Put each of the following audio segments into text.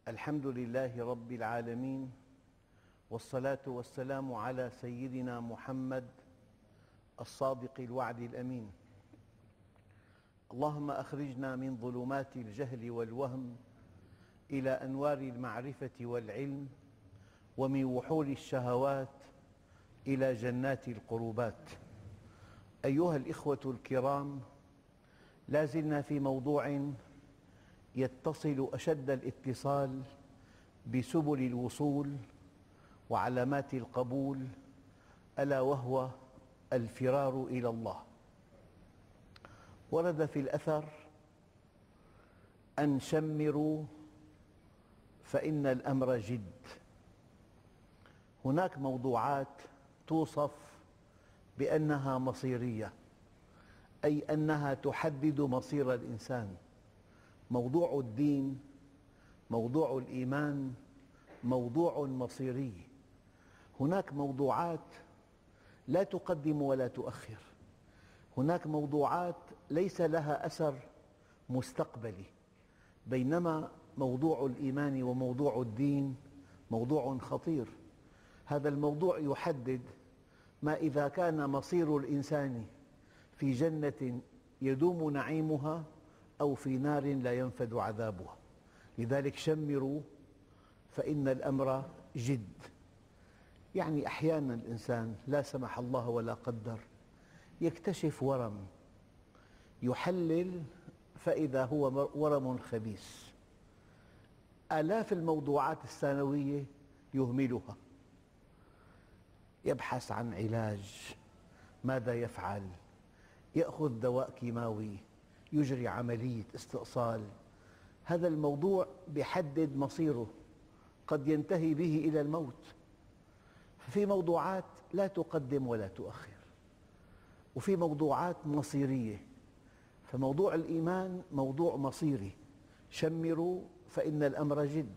الحمد لله رب العالمين، والصلاة والسلام على سيدنا محمد الصادق الوعد الأمين. اللهم أخرجنا من ظلمات الجهل والوهم إلى أنوار المعرفة والعلم، ومن وحول الشهوات إلى جنات القربات. أيها الإخوة الكرام، لا زلنا في موضوع يتصل أشد الاتصال بسبل الوصول وعلامات القبول، ألا وهو الفرار إلى الله. ورد في الأثر أن شمروا فإن الأمر جد. هناك موضوعات توصف بأنها مصيرية، أي أنها تحدد مصير الإنسان. موضوع الدين، موضوع الإيمان، موضوع مصيري. هناك موضوعات لا تقدم ولا تؤخر، هناك موضوعات ليس لها أثر مستقبلي، بينما موضوع الإيمان وموضوع الدين موضوع خطير. هذا الموضوع يحدد ما إذا كان مصير الإنسان في جنة يدوم نعيمها أو في نار لا ينفد عذابها. لذلك شمروا فإن الأمر جد. يعني أحيانا الإنسان لا سمح الله ولا قدر يكتشف ورم، يحلل فإذا هو ورم خبيث. آلاف الموضوعات الثانوية يهملها، يبحث عن علاج، ماذا يفعل؟ يأخذ دواء كيماوي، يجري عملية استئصال. هذا الموضوع يحدد مصيره، قد ينتهي به إلى الموت. ففي موضوعات لا تقدم ولا تؤخر، وفي موضوعات مصيرية. فموضوع الإيمان موضوع مصيري. شمروا فإن الأمر جد،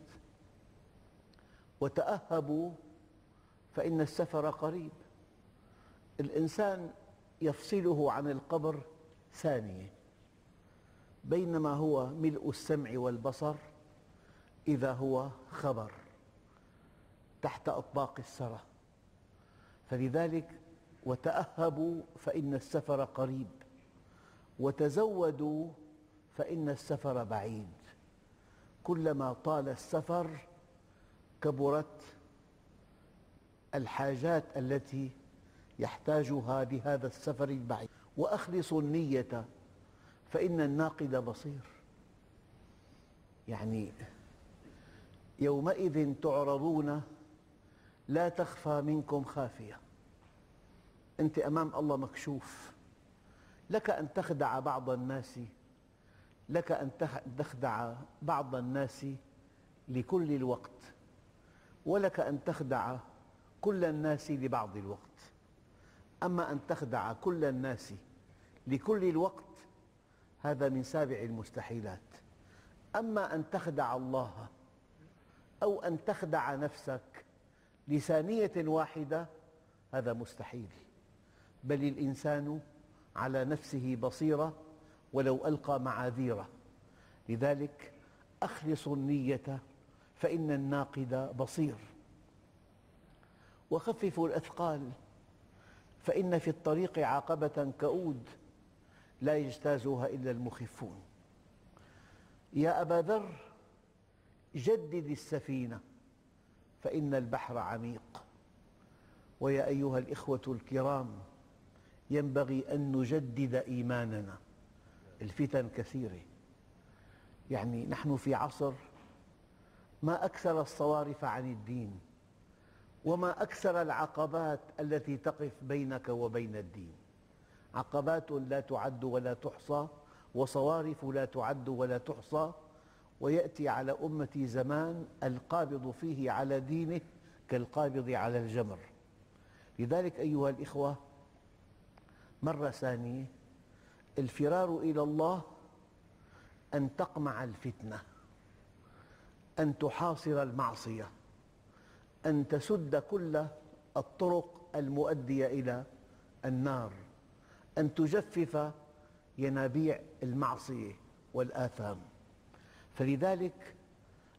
وتأهبوا فإن السفر قريب. الإنسان يفصله عن القبر ثانية، بينما هو ملء السمع والبصر إذا هو خبر تحت أطباق الثرى. فلذلك وتأهبوا فإن السفر قريب، وتزودوا فإن السفر بعيد. كلما طال السفر كبرت الحاجات التي يحتاجها لهذا السفر البعيد. وأخلصوا النية فإن الناقد بصير. يعني يومئذ تعرضون لا تخفى منكم خافية. أنت أمام الله مكشوف. لك أن تخدع بعض الناس، لك أن تخدع بعض الناس لكل الوقت، ولك أن تخدع كل الناس لبعض الوقت. أما أن تخدع كل الناس لكل الوقت هذا من سابع المستحيلات. أما أن تخدع الله أو أن تخدع نفسك لثانية واحدة هذا مستحيل. بل الإنسان على نفسه بصيرة ولو ألقى معاذيره. لذلك أخلصوا النية فإن الناقد بصير. وخففوا الأثقال فإن في الطريق عقبة كؤود لا يجتازها إلا المخفون. يا أبا ذر جدد السفينة فإن البحر عميق. ويا أيها الإخوة الكرام، ينبغي أن نجدد إيماننا. الفتن كثيرة، يعني نحن في عصر ما أكثر الصوارف عن الدين، وما أكثر العقبات التي تقف بينك وبين الدين. عقبات لا تعد ولا تحصى، وصوارف لا تعد ولا تحصى. ويأتي على أمتي زمان القابض فيه على دينه كالقابض على الجمر. لذلك أيها الإخوة، مرة ثانية، الفرار إلى الله أن تقمع الفتنة، أن تحاصر المعصية، أن تسد كل الطرق المؤدية إلى النار، أن تجفف ينابيع المعصية والآثام. فلذلك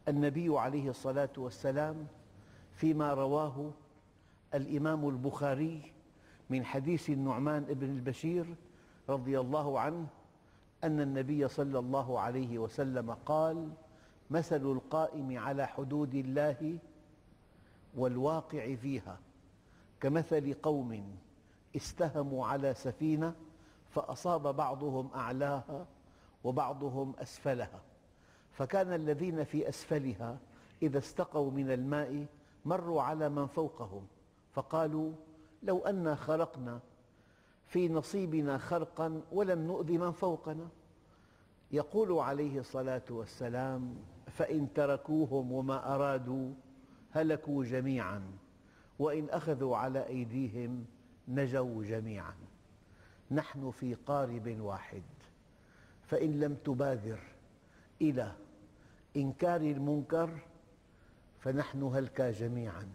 النبي عليه الصلاة والسلام فيما رواه الإمام البخاري من حديث النعمان بن البشير رضي الله عنه أن النبي صلى الله عليه وسلم قال: مثل القائم على حدود الله والواقع فيها كمثل قوم استهموا على سفينة فأصاب بعضهم أعلاها وبعضهم أسفلها، فكان الذين في أسفلها إذا استقوا من الماء مروا على من فوقهم فقالوا: لو أنا خرقنا في نصيبنا خرقا ولم نؤذ من فوقنا. يقول عليه الصلاة والسلام: فإن تركوهم وما أرادوا هلكوا جميعا، وإن أخذوا على أيديهم نجوا جميعا. نحن في قارب واحد، فإن لم تبادر إلى إنكار المنكر فنحن هلكى جميعا.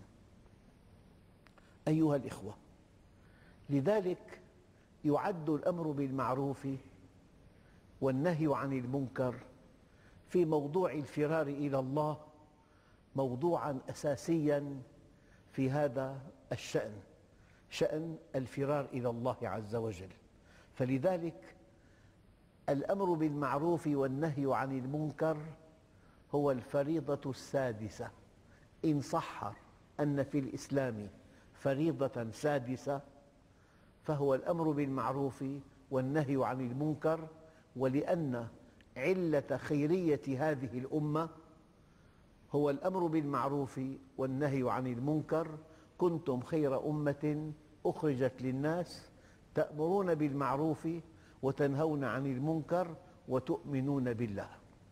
أيها الإخوة، لذلك يعد الأمر بالمعروف والنهي عن المنكر في موضوع الفرار إلى الله موضوعاً أساسياً في هذا الشأن، شأن الفرار إلى الله عز وجل. فلذلك الأمر بالمعروف والنهي عن المنكر هو الفريضة السادسة. إن صح أن في الإسلام فريضة سادسة فهو الأمر بالمعروف والنهي عن المنكر، ولأن علة خيرية هذه الأمة هو الأمر بالمعروف والنهي عن المنكر. كنتم خير أمة أخرجت للناس تأمرون بالمعروف وتنهون عن المنكر وتؤمنون بالله.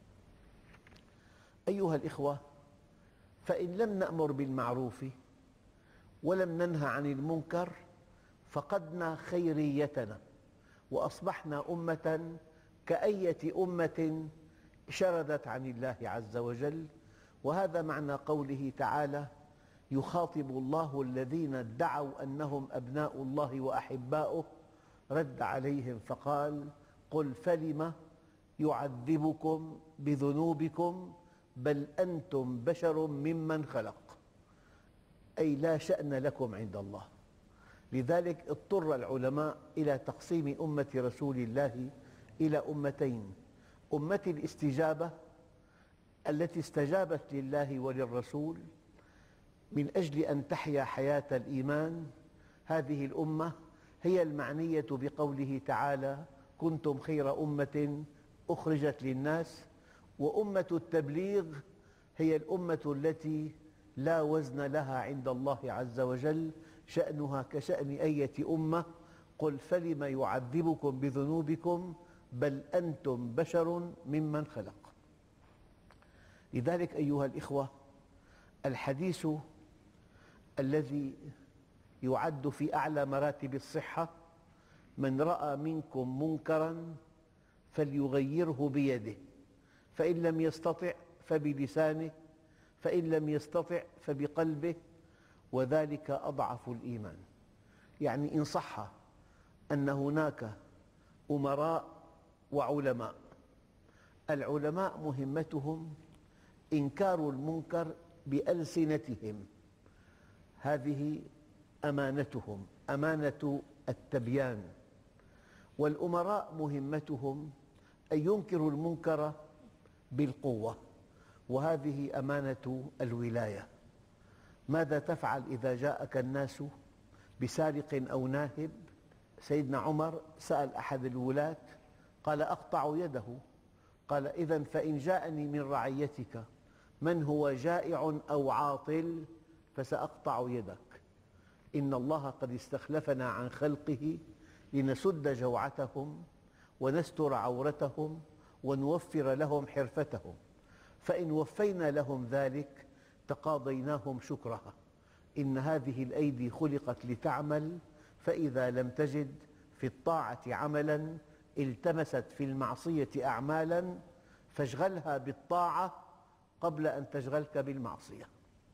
أيها الإخوة، فإن لم نأمر بالمعروف ولم ننه عن المنكر فقدنا خيريتنا وأصبحنا أمة كأية أمة شردت عن الله عز وجل. وهذا معنى قوله تعالى: يخاطب الله الذين ادعوا أنهم أبناء الله وأحباؤه، رد عليهم فقال: قل فلم يعذبكم بذنوبكم بل أنتم بشر ممن خلق، أي لا شأن لكم عند الله. لذلك اضطر العلماء إلى تقسيم أمة رسول الله إلى أمتين: أمة الاستجابة التي استجابت لله وللرسول من أجل أن تحيا حياة الإيمان، هذه الأمة هي المعنية بقوله تعالى: كنتم خير أمة أخرجت للناس. وأمة التبليغ هي الأمة التي لا وزن لها عند الله عز وجل، شأنها كشأن أية أمة. قل فلم يعذبكم بذنوبكم بل أنتم بشر ممن خلق. لذلك أيها الإخوة، الحديث الذي يعد في أعلى مراتب الصحة: من رأى منكم منكراً فليغيره بيده، فإن لم يستطع فبلسانه، فإن لم يستطع فبقلبه، وذلك أضعف الإيمان. يعني إن صح أن هناك أمراء وعلماء، العلماء مهمتهم إنكار المنكر بألسنتهم، هذه أمانتهم، أمانة التبيان. والأمراء مهمتهم أن ينكروا المنكر بالقوة، وهذه أمانة الولاية. ماذا تفعل إذا جاءك الناس بسارق أو ناهب؟ سيدنا عمر سأل أحد الولاة قال: أقطع يده. قال: إذن فإن جاءني من رعيتك من هو جائع أو عاطل فسأقطع يدك. إن الله قد استخلفنا عن خلقه لنسد جوعتهم ونستر عورتهم ونوفر لهم حرفتهم، فإن وفينا لهم ذلك تقاضيناهم شكرها. إن هذه الأيدي خلقت لتعمل، فإذا لم تجد في الطاعة عملاً التمست في المعصية أعمالاً، فاشغلها بالطاعة قبل أن تشغلك بالمعصية.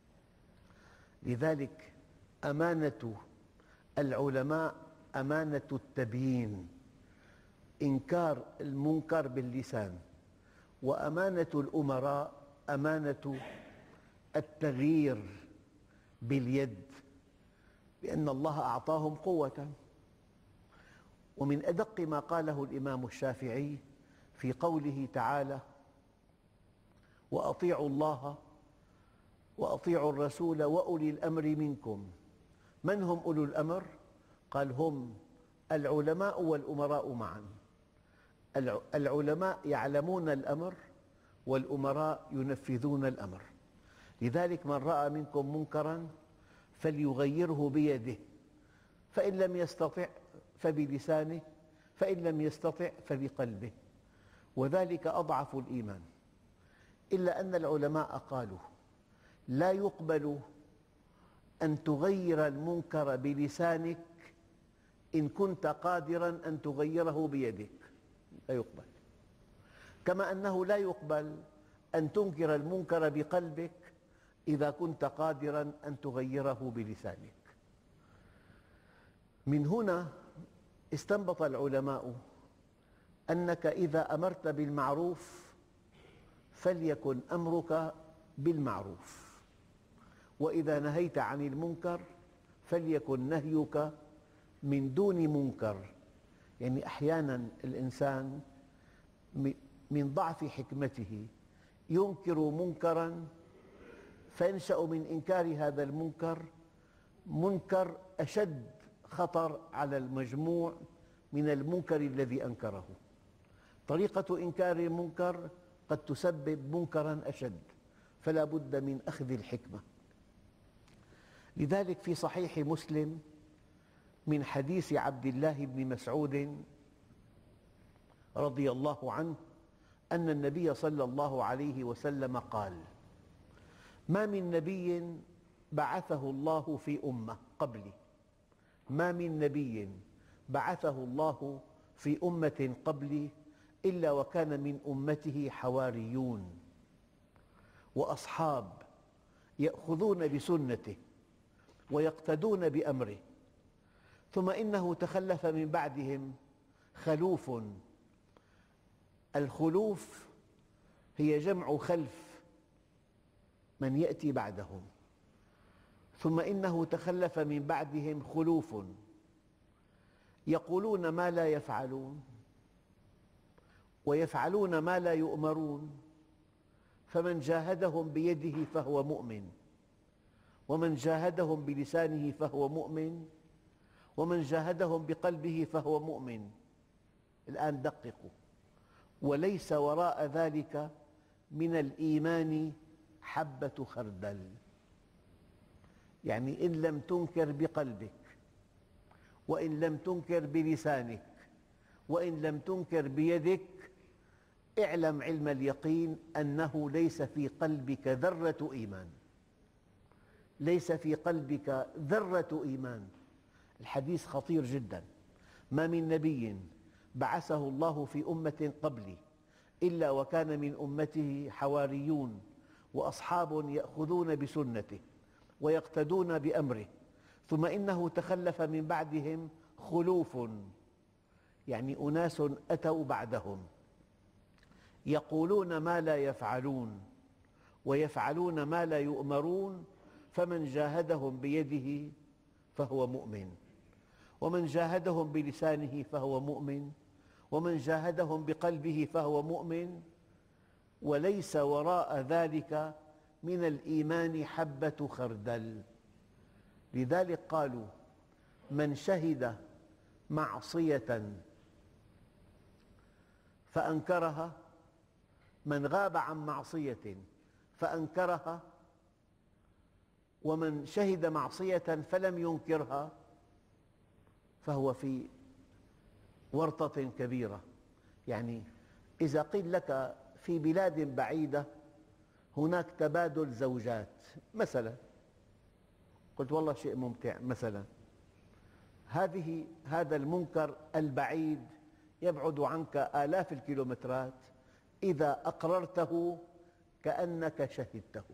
لذلك أمانة العلماء أمانة التبيين، إنكار المنكر باللسان. وأمانة الأمراء أمانة التغيير باليد، لأن الله أعطاهم قوة. ومن أدق ما قاله الإمام الشافعي في قوله تعالى: وأطيعوا الله وأطيعوا الرسول وأولي الأمر منكم. من هم أولو الأمر؟ قال: هم العلماء والأمراء معا. العلماء يعلمون الأمر والأمراء ينفذون الأمر. لذلك من رأى منكم منكرا فليغيره بيده، فإن لم يستطع فبلسانه، فإن لم يستطع فبقلبه، وذلك أضعف الإيمان. إلا أن العلماء قالوا: لا يقبل أن تغير المنكر بلسانك إن كنت قادراً أن تغيره بيدك، لا يقبل. كما أنه لا يقبل أن تنكر المنكر بقلبك إذا كنت قادراً أن تغيره بلسانك. من هنا استنبط العلماء أنك إذا أمرت بالمعروف فليكن أمرك بالمعروف، وإذا نهيت عن المنكر فليكن نهيك من دون منكر. يعني أحياناً الإنسان من ضعف حكمته ينكر منكراً فينشأ من إنكار هذا المنكر منكر أشد خطر على المجموع من المنكر الذي أنكره. طريقة إنكار المنكر قد تسبب منكراً أشد، فلا بد من أخذ الحكمة. لذلك في صحيح مسلم من حديث عبد الله بن مسعود رضي الله عنه أن النبي صلى الله عليه وسلم قال: ما من نبي بعثه الله في أمة قبلي، ما من نبي بعثه الله في أمة قبلي إلا وكان من أمته حواريون وأصحاب يأخذون بسنته ويقتدون بأمره، ثم إنه تخلف من بعدهم خلوف. الخلوف هي جمع خلف، من يأتي بعدهم. ثم إنه تخلف من بعدهم خلوف يقولون ما لا يفعلون ويفعلون ما لا يؤمرون، فمن جاهدهم بيده فهو مؤمن، ومن جاهدهم بلسانه فهو مؤمن، ومن جاهدهم بقلبه فهو مؤمن. الآن دققوا: وليس وراء ذلك من الإيمان حبة خردل. يعني إن لم تنكر بقلبك، وإن لم تنكر بلسانك، وإن لم تنكر بيدك، اعلم علم اليقين أنه ليس في قلبك ذرة إيمان، ليس في قلبك ذرة إيمان. الحديث خطير جدا: ما من نبي بعثه الله في أمة قبلي إلا وكان من أمته حواريون وأصحاب يأخذون بسنته ويقتدون بأمره، ثم إنه تخلف من بعدهم خلوف، يعني أناس أتوا بعدهم يقولون ما لا يفعلون ويفعلون ما لا يؤمرون، فمن جاهدهم بيده فهو مؤمن، ومن جاهدهم بلسانه فهو مؤمن، ومن جاهدهم بقلبه فهو مؤمن، وليس وراء ذلك من الإيمان حبة خردل. لذلك قالوا: من شهد معصية فأنكرها، من غاب عن معصية فأنكرها، ومن شهد معصية فلم ينكرها، فهو في ورطة كبيرة. يعني إذا قيل لك في بلاد بعيدة هناك تبادل زوجات مثلا، قلت والله شيء ممتع مثلا، هذا المنكر البعيد يبعد عنك آلاف الكيلومترات، إذا أقررته كأنك شهدته.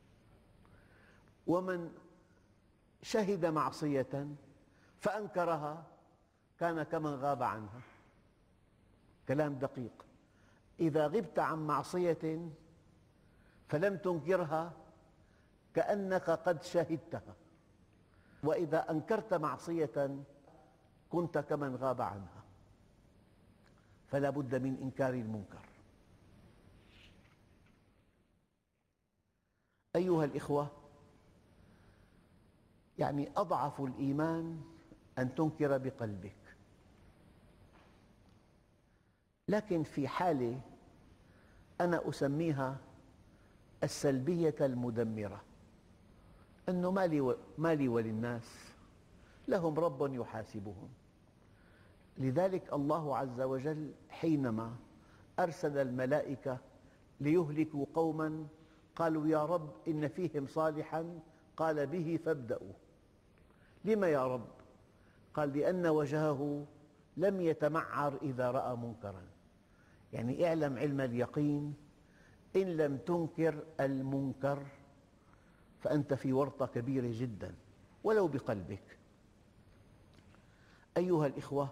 ومن شهد معصية فأنكرها كان كمن غاب عنها. كلام دقيق: إذا غبت عن معصية فلم تنكرها كأنك قد شهدتها، وإذا أنكرت معصية كنت كمن غاب عنها، فلا بد من إنكار المنكر. أيها الإخوة، يعني أضعف الإيمان أن تنكر بقلبك، لكن في حالة أنا أسميها السلبية المدمرة، أنه ما لي وللناس، لهم رب يحاسبهم. لذلك الله عز وجل حينما أرسل الملائكة ليهلكوا قوماً قالوا يا رب إن فيهم صالحاً، قال به فابدأوا. لما يا رب؟ قال لأن وجهه لم يتمعر إذا رأى منكراً. يعني اعلم علم اليقين، إن لم تنكر المنكر فأنت في ورطة كبيرة جداً ولو بقلبك. أيها الإخوة،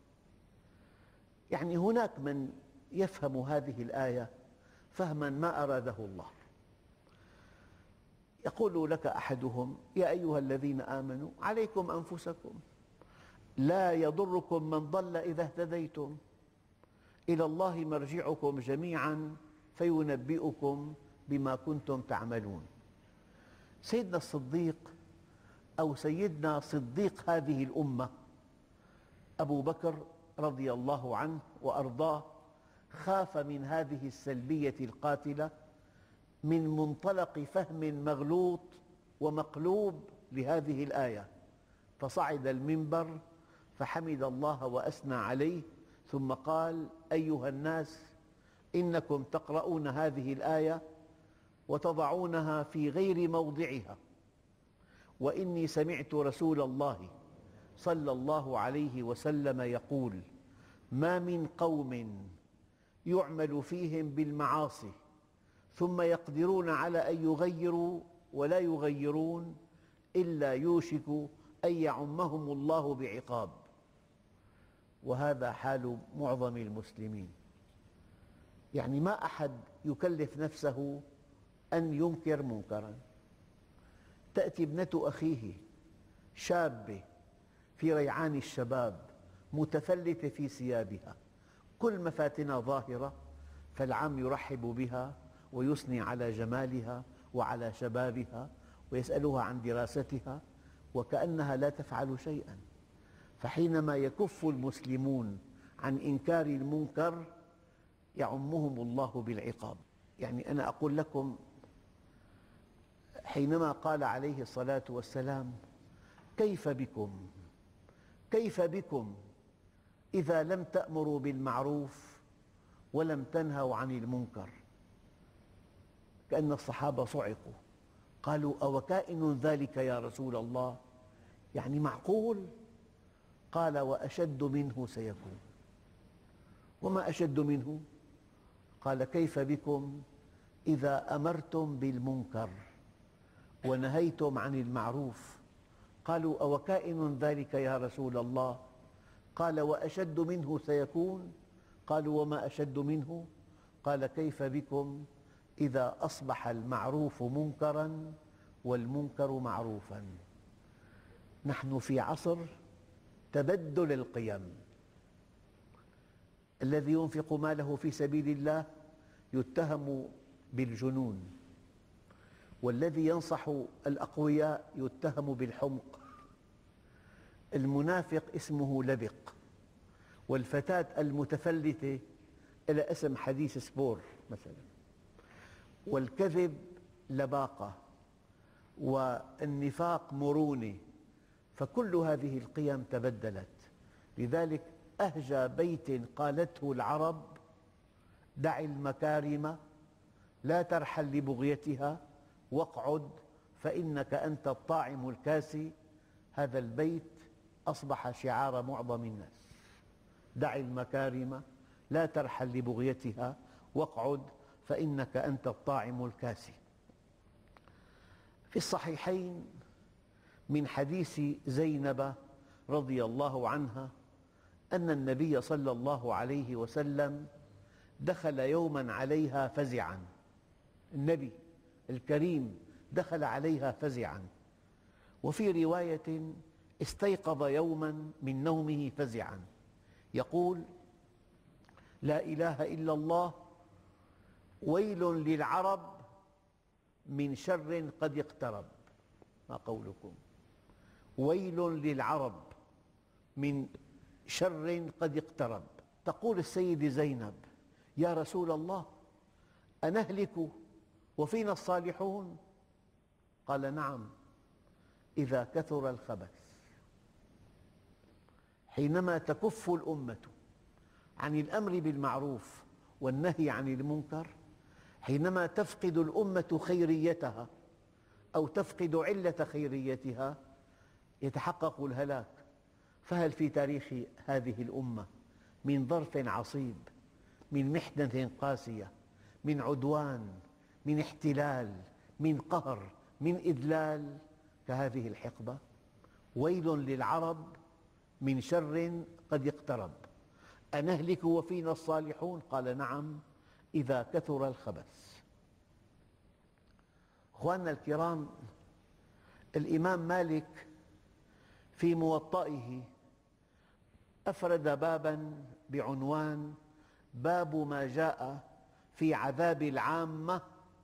يعني هناك من يفهم هذه الآية فهماً ما أراده الله. يقول لك أحدهم يا أيها الذين آمنوا عليكم أنفسكم لا يضركم من ضل إذا اهتديتم إلى الله مرجعكم جميعاً فينبئكم بما كنتم تعملون. سيدنا الصديق أو سيدنا صديق هذه الأمة أبو بكر رضي الله عنه وأرضاه خاف من هذه السلبية القاتلة من منطلق فهم مغلوط ومقلوب لهذه الآية، فصعد المنبر فحمد الله وأثنى عليه ثم قال أيها الناس إنكم تقرؤون هذه الآية وتضعونها في غير موضعها، وإني سمعت رسول الله صلى الله عليه وسلم يقول ما من قوم يعمل فيهم بالمعاصي ثم يقدرون على أن يغيروا ولا يغيرون إلا يوشك أن يعمهم الله بعقاب. وهذا حال معظم المسلمين، يعني ما أحد يكلف نفسه أن ينكر منكراً. تأتي ابنة أخيه شابة في ريعان الشباب متفلتة في ثيابها، كل مفاتنها ظاهرة، فالعم يرحب بها ويثني على جمالها وعلى شبابها ويسألها عن دراستها وكأنها لا تفعل شيئاً. فحينما يكف المسلمون عن إنكار المنكر يعمهم الله بالعقاب. يعني أنا أقول لكم، حينما قال عليه الصلاة والسلام كيف بكم إذا لم تأمروا بالمعروف ولم تنهوا عن المنكر، كأن الصحابة صعقوا قالوا أوكائن ذلك يا رسول الله؟ يعني معقول؟ قال وأشد منه سيكون. وما أشد منه؟ قال كيف بكم إذا أمرتم بالمنكر ونهيتم عن المعروف؟ قالوا أوكائن ذلك يا رسول الله؟ قال وأشد منه سيكون. قالوا وما أشد منه؟ قال كيف بكم إذا أصبح المعروف منكراً والمنكر معروفاً؟ نحن في عصر تبدل القيم. الذي ينفق ماله في سبيل الله يتهم بالجنون، والذي ينصح الأقوياء يتهم بالحمق. المنافق اسمه لبق، والفتاة المتفلتة لها اسم حديث سبور مثلا. والكذب لباقة، والنفاق مرونة. فكل هذه القيم تبدلت. لذلك أهجى بيت قالته العرب دع المكارم لا ترحل لبغيتها واقعد فإنك أنت الطاعم الكاسي. هذا البيت أصبح شعار معظم الناس. دع المكارم لا ترحل لبغيتها واقعد فإنك أنت الطاعم الكاسي. في الصحيحين من حديث زينب رضي الله عنها أن النبي صلى الله عليه وسلم دخل يوماً عليها فزعاً. النبي الكريم دخل عليها فزعا. وفي رواية استيقظ يوما من نومه فزعا يقول: لا إله إلا الله، ويل للعرب من شر قد اقترب. ما قولكم؟ ويل للعرب من شر قد اقترب. تقول السيدة زينب: يا رسول الله، أنهلك وفينا الصالحون؟ قال: نعم، إذا كثر الخبث. حينما تكف الأمة عن الأمر بالمعروف والنهي عن المنكر، حينما تفقد الأمة خيريتها أو تفقد علة خيريتها، يتحقق الهلاك. فهل في تاريخ هذه الأمة من ظرف عصيب، من محنة قاسية، من عدوان، من احتلال، من قهر، من إذلال كهذه الحقبة؟ ويل للعرب من شر قد اقترب. أنهلك وفينا الصالحون؟ قال: نعم، إذا كثر الخبث. أخواننا الكرام، الإمام مالك في موطئه أفرد باباً بعنوان: باب ما جاء في عذاب العامة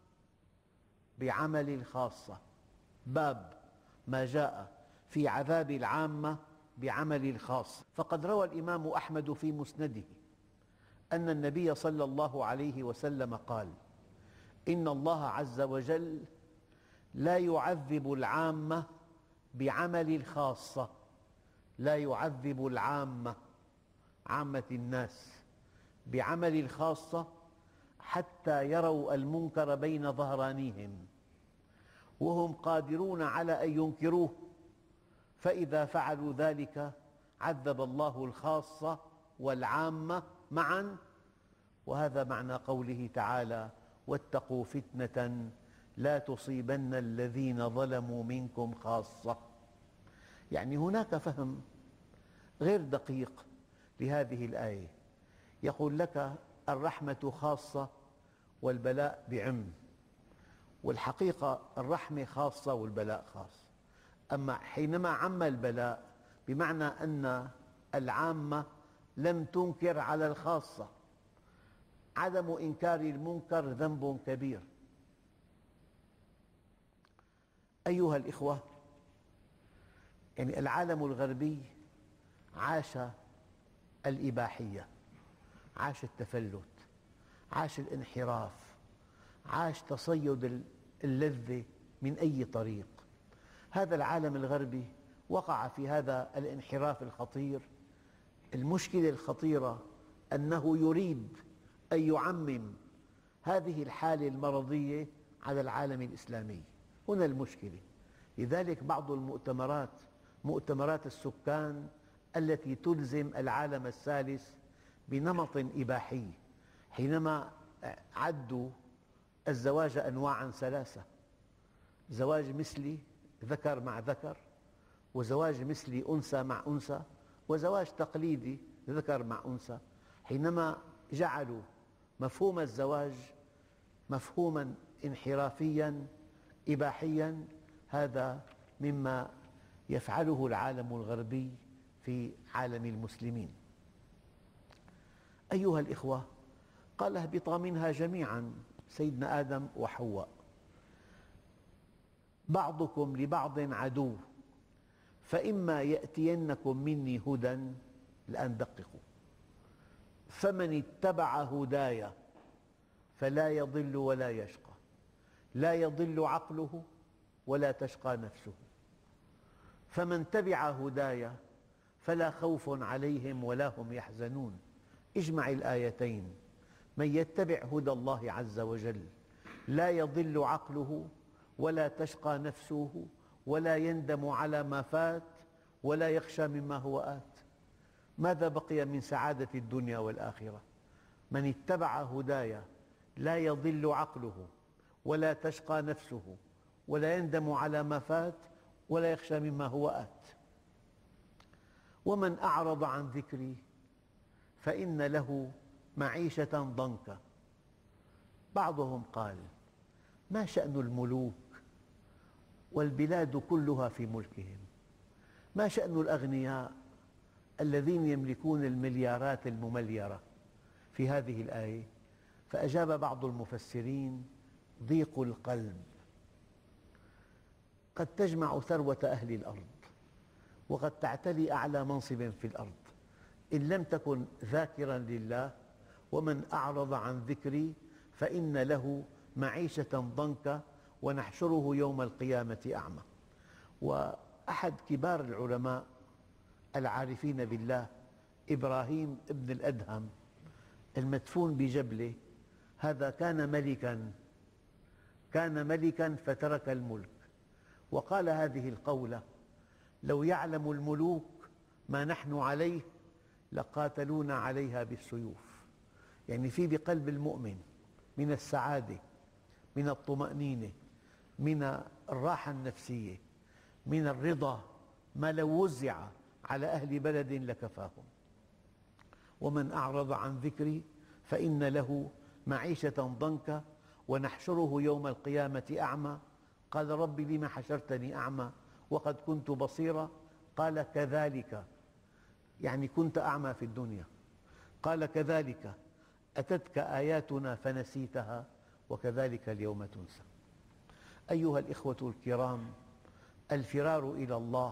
بعمل الخاصة. باب ما جاء في عذاب العامة بعمل الخاصة. فقد روى الإمام أحمد في مسنده أن النبي صلى الله عليه وسلم قال: إن الله عز وجل لا يعذب العامة بعمل الخاصة. لا يعذب العامة، عامة الناس، بعمل الخاصة حتى يروا المنكر بين ظهرانيهم وهم قادرون على أن ينكروه، فإذا فعلوا ذلك عذب الله الخاصة والعامة معا. وهذا معنى قوله تعالى: واتقوا فتنة لا تصيبن الذين ظلموا منكم خاصة. يعني هناك فهم غير دقيق لهذه الآية، يقول لك الرحمة خاصة والبلاء بعم، والحقيقة الرحمة خاصة والبلاء خاص. أما حينما عم البلاء بمعنى أن العامة لم تنكر على الخاصة. عدم إنكار المنكر ذنب كبير. أيها الإخوة، يعني العالم الغربي عاش الإباحية، عاش التفلت، عاش الانحراف، عاش تصيد اللذة من أي طريق. هذا العالم الغربي وقع في هذا الانحراف الخطير. المشكلة الخطيرة أنه يريد أن يعمم هذه الحالة المرضية على العالم الإسلامي. هنا المشكلة. لذلك بعض المؤتمرات، مؤتمرات السكان التي تلزم العالم الثالث بنمط إباحي، حينما عدوا الزواج أنواعاً ثلاثة: زواج مثلي ذكر مع ذكر، وزواج مثلي أنثى مع أنثى، وزواج تقليدي ذكر مع أنثى. حينما جعلوا مفهوم الزواج مفهوماً انحرافياً إباحياً، هذا مما يفعله العالم الغربي في عالم المسلمين. أيها الإخوة، قال: اهبطا منها جميعاً، سيدنا آدم وحواء، بعضكم لبعض عدو، فإما يأتينكم مني هدى، الآن دققوا، فمن اتبع هداي فلا يضل ولا يشقى. لا يضل عقله ولا تشقى نفسه. فمن تبع هداي فلا خوف عليهم ولا هم يحزنون. اجمع الآيتين: من يتبع هدى الله عز وجل لا يضل عقله ولا تشقى نفسه ولا يندم على ما فات ولا يخشى مما هو آت. ماذا بقي من سعادة الدنيا والآخرة؟ من اتبع هداي لا يضل عقله ولا تشقى نفسه ولا يندم على ما فات ولا يخشى مما هو آت. ومن أعرض عن ذكري فإن له معيشة ضنكا. بعضهم قال: ما شأن الملوك والبلاد كلها في ملكهم؟ ما شأن الأغنياء الذين يملكون المليارات الممليرة في هذه الآية؟ فأجاب بعض المفسرين: ضيق القلب. قد تجمع ثروة أهل الأرض وقد تعتلي أعلى منصب في الأرض، إن لم تكن ذاكراً لله: ومن أعرض عن ذكري فإن له معيشة ضنكا ونحشره يوم القيامة أعمى. وأحد كبار العلماء العارفين بالله إبراهيم ابن الأدهم المدفون بجبلة، هذا كان ملكاً فترك الملك، وقال هذه القولة: لو يعلم الملوك ما نحن عليه لقاتلونا عليها بالسيوف. يعني في بقلب المؤمن من السعادة، من الطمأنينة، من الراحة النفسية، من الرضا، ما لو وزع على أهل بلد لكفاهم. ومن أعرض عن ذكري فإن له معيشة ضنكا ونحشره يوم القيامة أعمى. قال: رب لم حشرتني أعمى وقد كنت بصيرا؟ قال: كذلك، يعني كنت أعمى في الدنيا. قال: كذلك أتتك آياتنا فنسيتها وكذلك اليوم تنسى. أيها الإخوة الكرام، الفرار إلى الله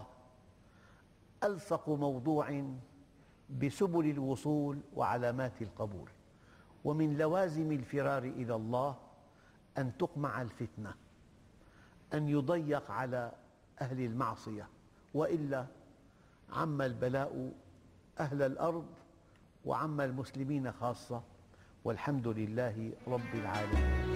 ألصق موضوع بسبل الوصول وعلامات القبول. ومن لوازم الفرار إلى الله أن تقمع الفتنة، أن يضيق على أهل المعصية، وإلا عم البلاء أهل الأرض وعم المسلمين خاصة، والحمد لله رب العالمين.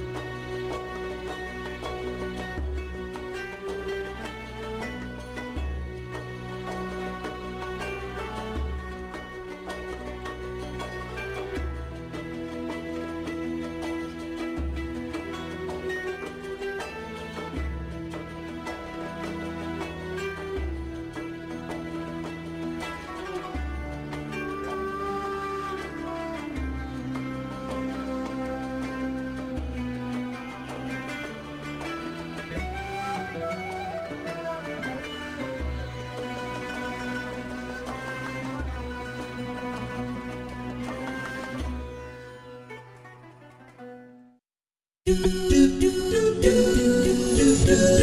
do do do do do do do